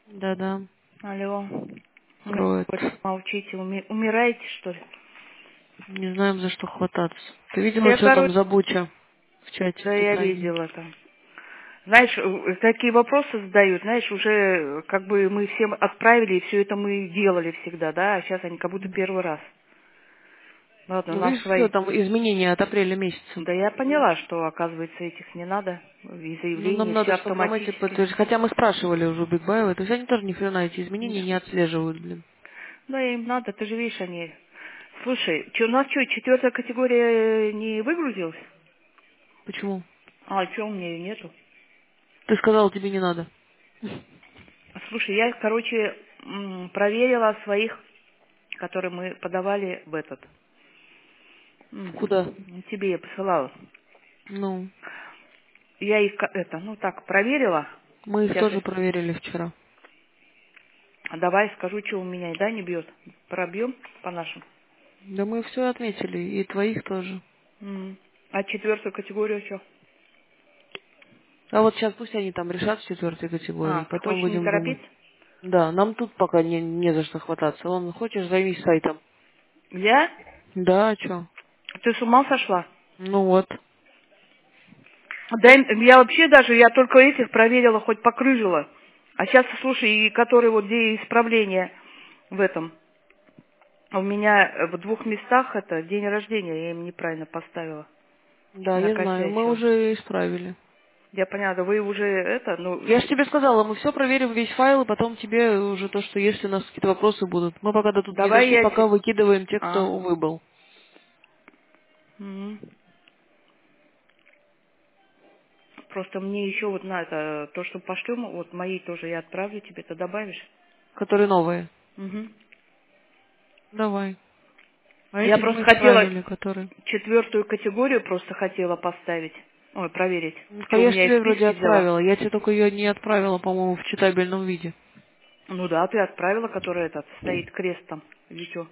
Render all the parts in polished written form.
Да-да, Алло. кроет. Молчите, умираете, что ли? Не знаем, за что хвататься. Ты Да видела, я, что там короче, за буча в чате да в я Титании? видела там. Знаешь, такие вопросы задают, знаешь, уже как бы мы всем отправили, и все это мы делали всегда, да, а сейчас они как будто первый раз. Ладно, Ну, нам видишь, все свои. там изменения от апреля месяца. Да я поняла, что, оказывается, этих не надо, и Ну, нам заявления, все надо, чтобы нам эти автоматически. подтвердить. Хотя мы спрашивали уже у Бигбаева, то есть они тоже ни хрена эти изменения Да. не отслеживают, блин. Да, им надо, ты же видишь, они... Слушай, у нас что, четвертая категория не выгрузилась? Почему? А, что, у меня ее нету? Ты сказала, тебе не надо. Слушай, я, короче, проверила своих, которые мы подавали в этот. Куда? Тебе я посылала. Ну, Я их, ну так, проверила. мы их Сейчас тоже проверили вчера. давай скажу, что у меня, да, не бьет. Пробьем по нашим. Да мы все отметили, и твоих тоже. А четвертую категорию что? А вот сейчас пусть они там решат в четвертой категории, А, ты потом хочешь не будем думать. торопиться? Да, нам тут пока не за что хвататься. Ладно, хочешь, займись сайтом. Я? Да, а чё? Ты с ума сошла? Ну вот. Да, я вообще даже, я только этих проверила, хоть покрыжила. А сейчас, слушай, и которые вот где исправления в этом. У меня в двух местах это день рождения, я им неправильно поставила. Да, я знаю, мы Накосячила. уже исправили. Я поняла, да вы уже это, ну, Я же тебе сказала, мы все проверим, весь файл, и потом тебе уже то, что если у нас какие-то вопросы будут. Мы пока до тут не давай дошли, я... пока выкидываем тех, А. кто выбыл. Мгм. Просто мне еще вот на это, то, что пошлем, вот мои тоже я отправлю тебе, ты добавишь? Которые новые. Мгм. Давай. А Я этих просто мы хотела исправили, которые... четвертую категорию просто хотела поставить. Ой, проверить. Ну, Что у я же меня из тебе вроде списки взяла. отправила. Я тебе только ее не отправила, по-моему, в читабельном виде. Ну да, ты отправила, который этот стоит крестом. Или что?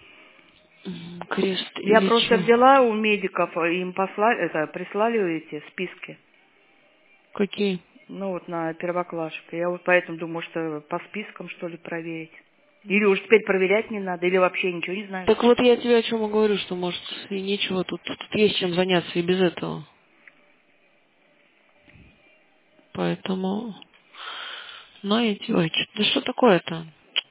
Крест Я или просто че? взяла у медиков, им послали, прислали эти списки. Какие? Ну вот на первоклашек. Я вот поэтому думаю, что по спискам что ли проверить. Или уж теперь проверять не надо, или вообще ничего не знаешь. Так вот я тебе о чем и говорю, что может и нечего, тут есть чем заняться и без этого. Поэтому, знаете, ой, да что такое-то?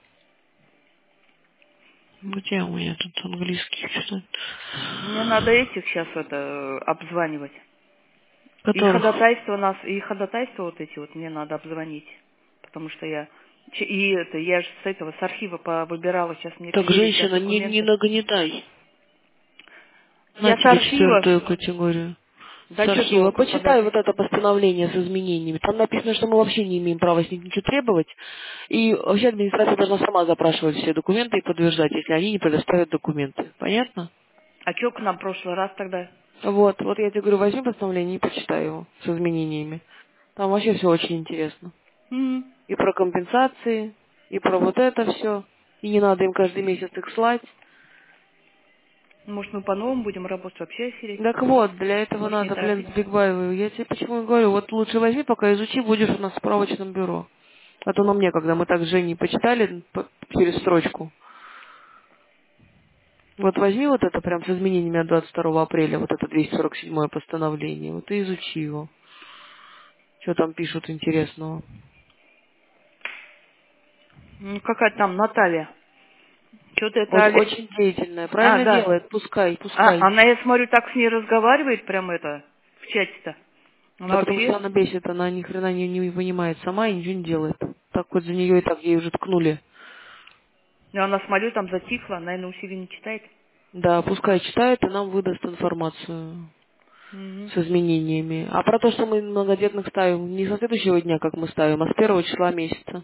Где у меня тут английский что-то? Мне надо этих сейчас обзванивать. Которых? И ходатайства вот эти вот мне надо обзвонить. Потому что я же с этого, с архива выбирала, сейчас мне Так, приедет сейчас женщина, не документы. нагнетай. На Я с тебе архива, четвертую категорию. да С что архива. толку, Почитай подожди. вот это постановление с изменениями. Там написано, что мы вообще не имеем права с них ничего требовать. И вообще администрация должна сама запрашивать все документы и подтверждать, если они не предоставят документы. Понятно? А что к нам в прошлый раз тогда? Вот я тебе говорю, возьми постановление и почитай его с изменениями. Там вообще все очень интересно. М. И про компенсации, и про вот это все. И не надо им каждый месяц их слать. Может, мы по-новому будем работать вообще охереть? Так вот, для этого Может, не надо, блин, торопиться? с Бигбаевой. Я тебе почему и говорю, вот лучше возьми, пока изучи, будешь у нас в справочном бюро. А то нам некогда, мы так с Женей почитали через строчку. Вот возьми вот это прям с изменениями от 22 апреля, вот это 247 постановление, вот и изучи его. Что там пишут интересного. Ну, какая там Наталья? Что-то это... Очень деятельная, А, правильно да. делает, пускай. Она, я смотрю, так с ней разговаривает прям в чате-то. Она Да потому что вообще... она бесит, она ни хрена не понимает сама и ничего не делает. Так вот за нее и так ей уже ткнули. Ну, она, смотрю, там затихла, наверное, усилий не читает. Да, пускай читает и нам выдаст информацию Мгм. с изменениями. А про то, что мы многодетных ставим не со следующего дня, как мы ставим, а с первого числа месяца.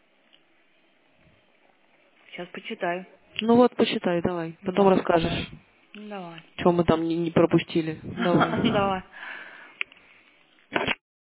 Сейчас почитаю. Ну вот, почитай, давай. Потом Ну, расскажешь, давай. что мы там не пропустили. Давай. Давай.